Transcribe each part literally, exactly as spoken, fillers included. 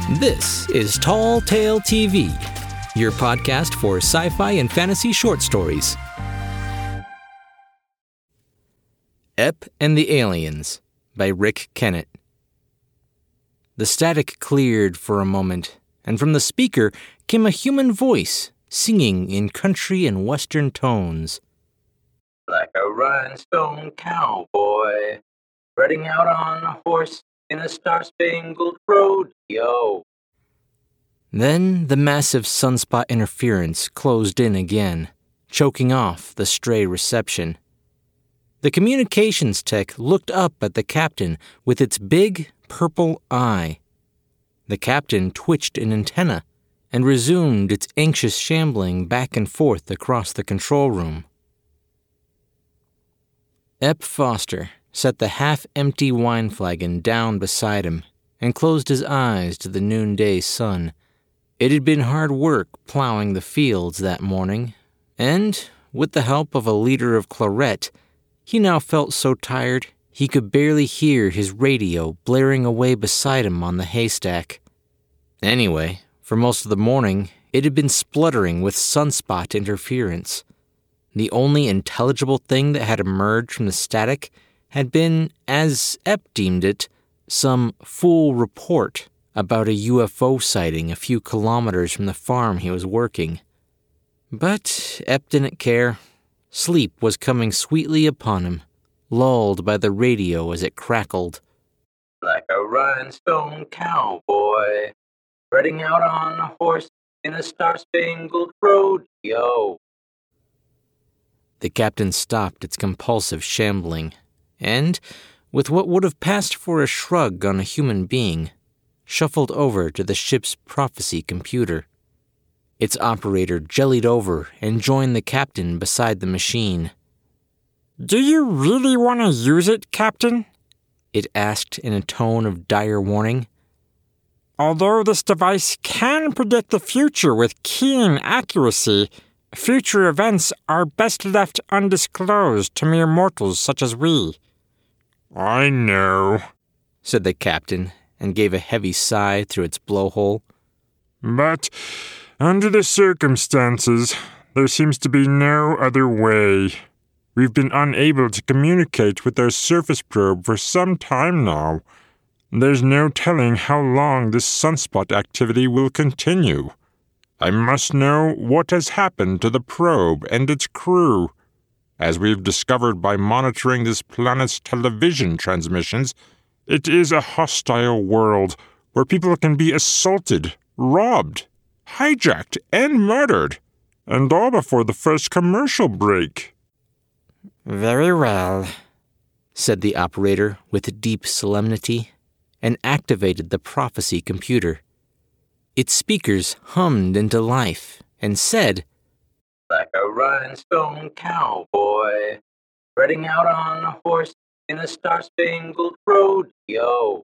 This is Tall Tale T V, your podcast for sci-fi and fantasy short stories. Ep and the Aliens by Rick Kennett. The static cleared for a moment, and from the speaker came a human voice singing in country and western tones. Like a rhinestone cowboy, riding out on a horse in a star-spangled rodeo. Then the massive sunspot interference closed in again, choking off the stray reception. The communications tech looked up at the captain with its big, purple eye. The captain twitched an antenna and resumed its anxious shambling back and forth across the control room. Ep Foster set the half-empty wine flagon down beside him and closed his eyes to the noonday sun. It had been hard work plowing the fields that morning, and, with the help of a liter of claret, he now felt so tired he could barely hear his radio blaring away beside him on the haystack. Anyway, for most of the morning, it had been spluttering with sunspot interference. The only intelligible thing that had emerged from the static had been, as Ep deemed it, some fool report about a U F O sighting a few kilometers from the farm he was working. But Ep didn't care. Sleep was coming sweetly upon him, lulled by the radio as it crackled. Like a rhinestone cowboy, riding out on a horse in a star-spangled rodeo. The captain stopped its compulsive shambling, and, with what would have passed for a shrug on a human being, shuffled over to the ship's prophecy computer. Its operator jellied over and joined the captain beside the machine. "Do you really want to use it, Captain?" it asked in a tone of dire warning. "Although this device can predict the future with keen accuracy, future events are best left undisclosed to mere mortals such as we." "I know," said the captain, and gave a heavy sigh through its blowhole. "But under the circumstances, there seems to be no other way. We've been unable to communicate with our surface probe for some time now. There's no telling how long this sunspot activity will continue. I must know what has happened to the probe and its crew. As we've discovered by monitoring this planet's television transmissions, it is a hostile world where people can be assaulted, robbed, hijacked, and murdered, and all before the first commercial break." "Very well," said the operator with deep solemnity, and activated the prophecy computer. Its speakers hummed into life and said, Like a rhinestone cowboy, riding out on a horse in a star-spangled rodeo.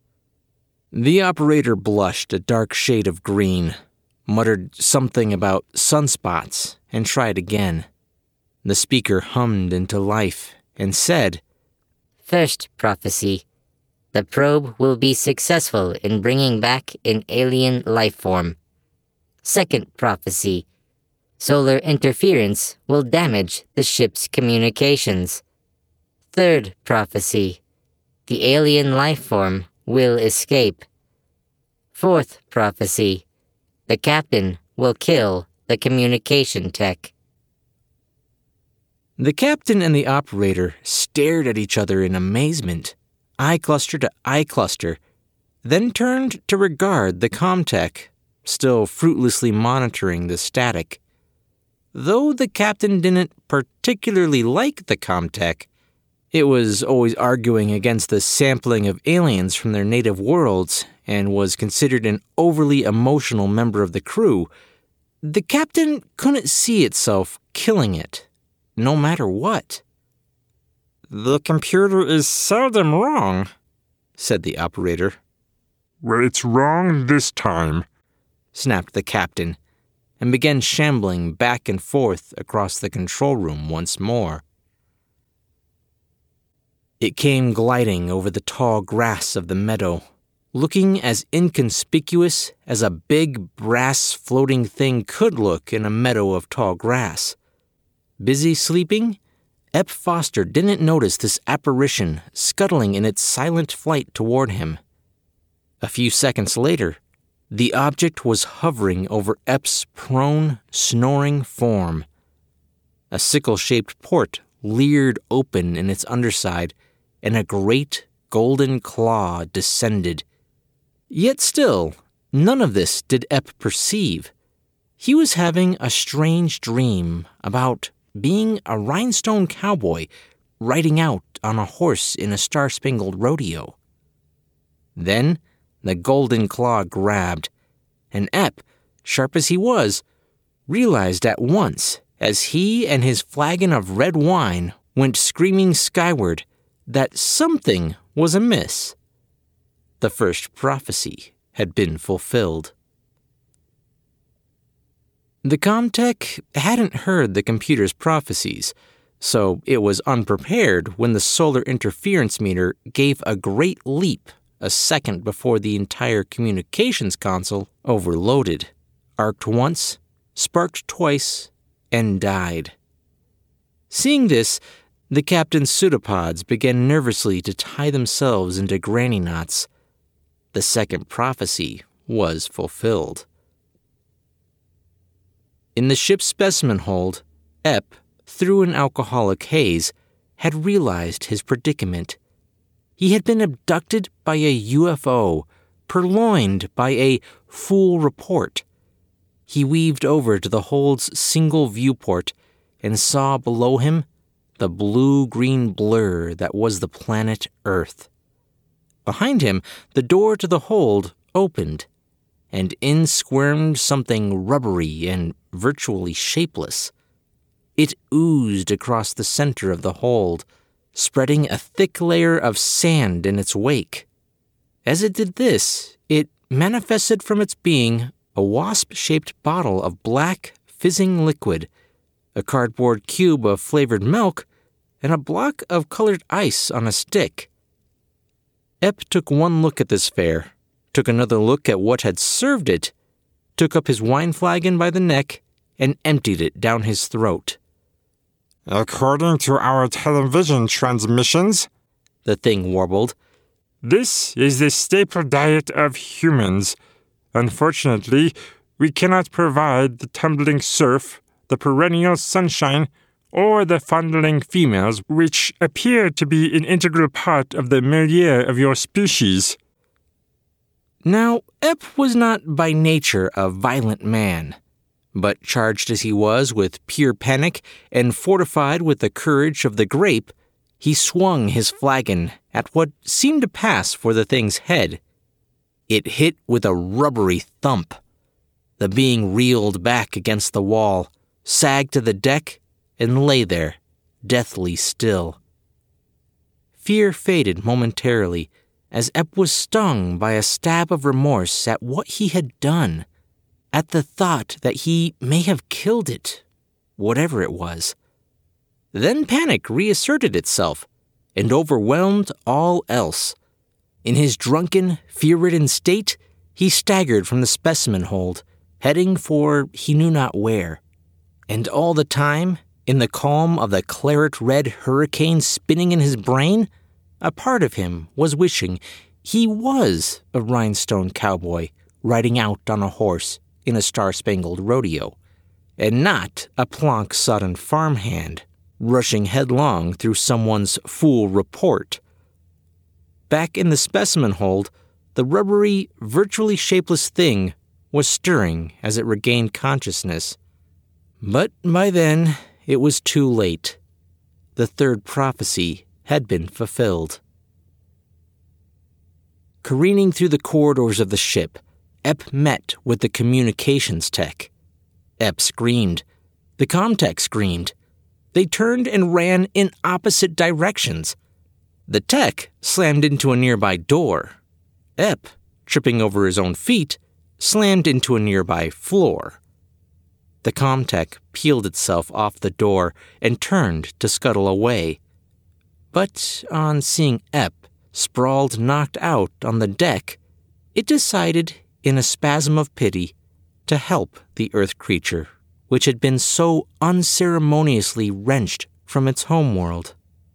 The operator blushed a dark shade of green, muttered something about sunspots, and tried again. The speaker hummed into life and said, First prophecy. The probe will be successful in bringing back an alien life form. Second prophecy. Solar interference will damage the ship's communications. Third prophecy. The alien life form will escape. Fourth prophecy. The captain will kill the communication tech. The captain and the operator stared at each other in amazement, eye cluster to eye cluster, then turned to regard the comtech, still fruitlessly monitoring the static. Though the captain didn't particularly like the comtech, it was always arguing against the sampling of aliens from their native worlds and was considered an overly emotional member of the crew, the captain couldn't see itself killing it, no matter what. "The computer is seldom wrong," said the operator. "Well, it's wrong this time," snapped the captain, and began shambling back and forth across the control room once more. It came gliding over the tall grass of the meadow, looking as inconspicuous as a big brass floating thing could look in a meadow of tall grass. Busy sleeping, Ep Foster didn't notice this apparition scuttling in its silent flight toward him. A few seconds later, the object was hovering over Ep's prone, snoring form. A sickle-shaped port leered open in its underside, and a great golden claw descended. Yet still, none of this did Ep perceive. He was having a strange dream about being a rhinestone cowboy riding out on a horse in a star-spangled rodeo. Then the golden claw grabbed, and Ep, sharp as he was, realized at once, as he and his flagon of red wine went screaming skyward, that something was amiss. The first prophecy had been fulfilled. The Comtech hadn't heard the computer's prophecies, so it was unprepared when the solar interference meter gave a great leap a second before the entire communications console overloaded, arced once, sparked twice, and died. Seeing this, the captain's pseudopods began nervously to tie themselves into granny knots. The second prophecy was fulfilled. In the ship's specimen hold, Ep, through an alcoholic haze, had realized his predicament. He had been abducted by a U F O, purloined by a fool report. He weaved over to the hold's single viewport and saw below him the blue-green blur that was the planet Earth. Behind him, the door to the hold opened, and in squirmed something rubbery and virtually shapeless. It oozed across the center of the hold, spreading a thick layer of sand in its wake. As it did this, it manifested from its being a wasp-shaped bottle of black, fizzing liquid, a cardboard cube of flavored milk, and a block of colored ice on a stick. Ep took one look at this fare, took another look at what had served it, took up his wine flagon by the neck, and emptied it down his throat. According to our television transmissions, the thing warbled, this is the staple diet of humans. Unfortunately, we cannot provide the tumbling surf, the perennial sunshine, or the fondling females which appear to be an integral part of the milieu of your species. Now, Ep was not by nature a violent man, but charged as he was with pure panic and fortified with the courage of the grape, he swung his flagon at what seemed to pass for the thing's head. It hit with a rubbery thump. The being reeled back against the wall, sagged to the deck, and lay there, deathly still. Fear faded momentarily as Ep was stung by a stab of remorse at what he had done, at the thought that he may have killed it, whatever it was. Then panic reasserted itself and overwhelmed all else. In his drunken, fear-ridden state, he staggered from the specimen hold, heading for he knew not where. And all the time, in the calm of the claret-red hurricane spinning in his brain, a part of him was wishing he was a rhinestone cowboy riding out on a horse in a star-spangled rodeo, and not a plonk-sodden farmhand rushing headlong through someone's fool report. Back in the specimen hold, the rubbery, virtually shapeless thing was stirring as it regained consciousness. But by then, it was too late. The third prophecy had been fulfilled. Careening through the corridors of the ship, Ep met with the communications tech. Ep screamed. The Comtech screamed. They turned and ran in opposite directions. The tech slammed into a nearby door. Ep, tripping over his own feet, slammed into a nearby floor. The Comtech peeled itself off the door and turned to scuttle away. But on seeing Ep sprawled knocked out on the deck, it decided, in a spasm of pity, to help the Earth creature, which had been so unceremoniously wrenched from its homeworld.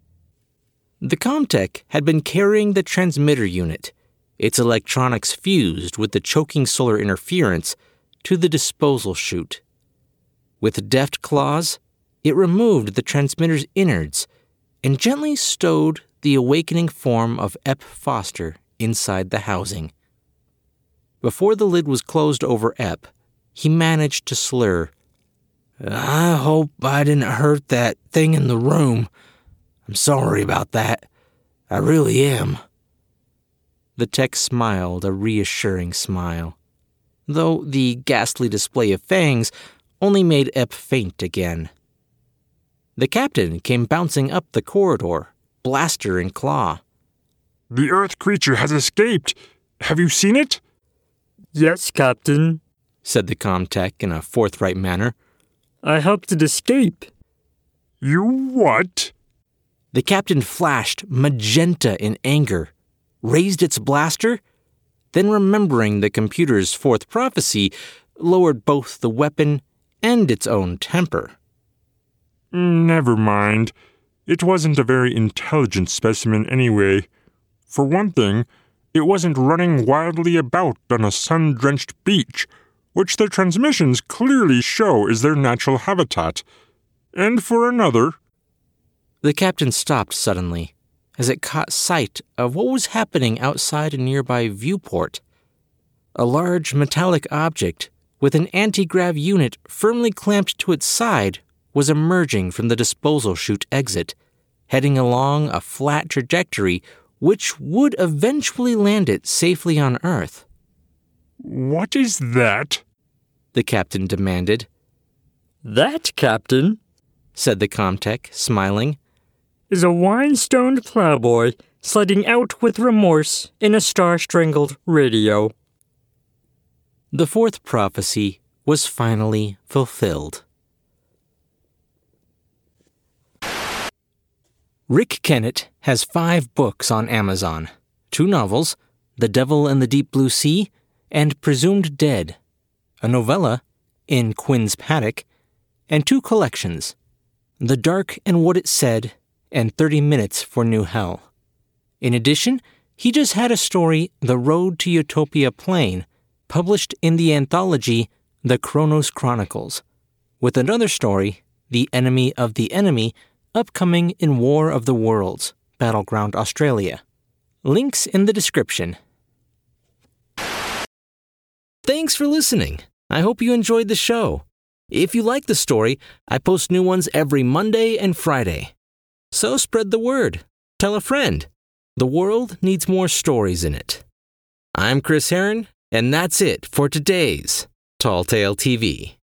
The Comtech had been carrying the transmitter unit, its electronics fused with the choking solar interference, to the disposal chute. With deft claws, it removed the transmitter's innards and gently stowed the awakening form of Ep Foster inside the housing. Before the lid was closed over Ep, he managed to slur, "I hope I didn't hurt that thing in the room. I'm sorry about that. I really am." The tech smiled a reassuring smile, though the ghastly display of fangs only made Ep faint again. The captain came bouncing up the corridor, blaster in claw. The Earth creature has escaped. Have you seen it? "Yes, Captain," said the Comtech in a forthright manner. "I helped it escape." You what? The captain flashed magenta in anger, raised its blaster, then remembering the computer's fourth prophecy, lowered both the weapon and its own temper. Never mind. It wasn't a very intelligent specimen anyway. For one thing, it wasn't running wildly about on a sun-drenched beach, which their transmissions clearly show is their natural habitat. And for another... The captain stopped suddenly, as it caught sight of what was happening outside a nearby viewport. A large metallic object with an anti-grav unit firmly clamped to its side was emerging from the disposal chute exit, heading along a flat trajectory which would eventually land it safely on Earth. What is that? The captain demanded. "That, Captain," said the Comtech, smiling, "is a wine-stoned plowboy sliding out with remorse in a star-strangled radio." The fourth prophecy was finally fulfilled. Rick Kennett has five books on Amazon, two novels, The Devil in the Deep Blue Sea and Presumed Dead, a novella, In Quinn's Paddock, and two collections, The Dark and What It Said and thirty minutes for New Hell. In addition, he just had a story, The Road to Utopia Plain, published in the anthology The Chronos Chronicles, with another story, The Enemy of the Enemy, upcoming in War of the Worlds, Battleground Australia. Links in the description. Thanks for listening. I hope you enjoyed the show. If you like the story, I post new ones every Monday and Friday. So spread the word. Tell a friend. The world needs more stories in it. I'm Chris Herron, and that's it for today's Tall Tale T V.